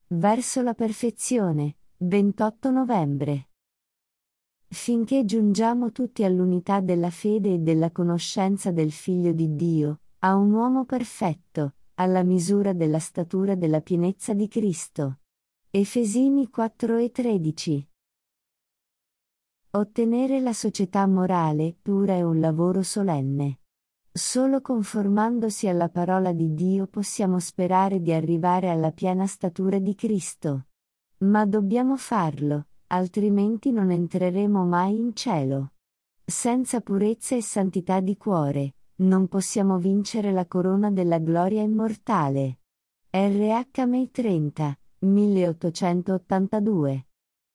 Verso la perfezione, 28 novembre. Finché giungiamo tutti all'unità della fede e della conoscenza del Figlio di Dio, a un uomo perfetto, alla misura della statura della pienezza di Cristo. Efesini 4:13. Ottenere la società morale pura è un lavoro solenne. Solo conformandosi alla parola di Dio possiamo sperare di arrivare alla piena statura di Cristo. Ma dobbiamo farlo, altrimenti non entreremo mai in cielo. Senza purezza e santità di cuore, non possiamo vincere la corona della gloria immortale. RH May 30, 1882.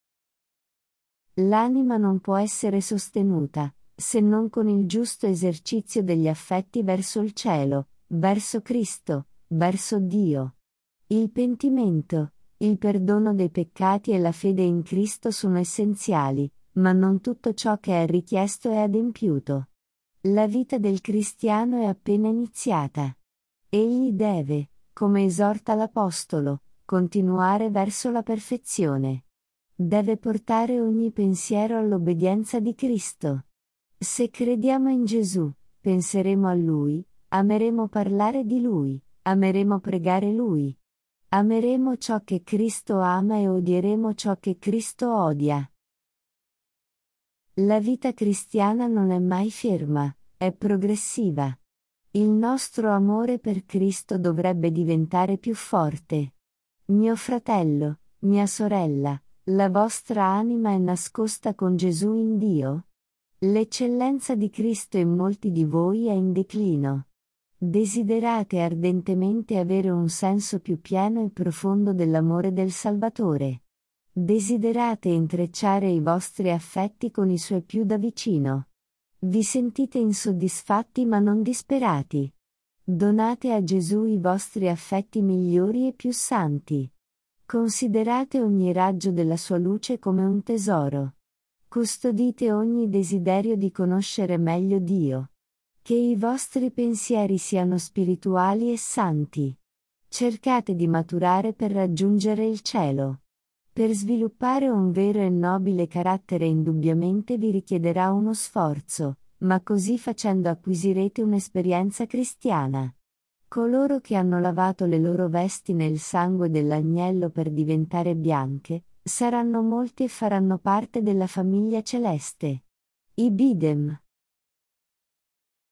L'anima non può essere sostenuta, se non con il giusto esercizio degli affetti verso il cielo, verso Cristo, verso Dio. Il pentimento, il perdono dei peccati e la fede in Cristo sono essenziali, ma non tutto ciò che è richiesto è adempiuto. La vita del cristiano è appena iniziata. Egli deve, come esorta l'Apostolo, continuare verso la perfezione. Deve portare ogni pensiero all'obbedienza di Cristo. Se crediamo in Gesù, penseremo a Lui, ameremo parlare di Lui, ameremo pregare Lui. Ameremo ciò che Cristo ama e odieremo ciò che Cristo odia. La vita cristiana non è mai ferma, è progressiva. Il nostro amore per Cristo dovrebbe diventare più forte. Mio fratello, mia sorella, la vostra anima è nascosta con Gesù in Dio? L'eccellenza di Cristo in molti di voi è in declino. Desiderate ardentemente avere un senso più pieno e profondo dell'amore del Salvatore. Desiderate intrecciare i vostri affetti con i suoi più da vicino. Vi sentite insoddisfatti ma non disperati. Donate a Gesù i vostri affetti migliori e più santi. Considerate ogni raggio della sua luce come un tesoro. Custodite ogni desiderio di conoscere meglio Dio. Che i vostri pensieri siano spirituali e santi. Cercate di maturare per raggiungere il cielo. Per sviluppare un vero e nobile carattere indubbiamente vi richiederà uno sforzo, ma così facendo acquisirete un'esperienza cristiana. Coloro che hanno lavato le loro vesti nel sangue dell'agnello per diventare bianche, saranno molti e faranno parte della famiglia celeste. Ibidem.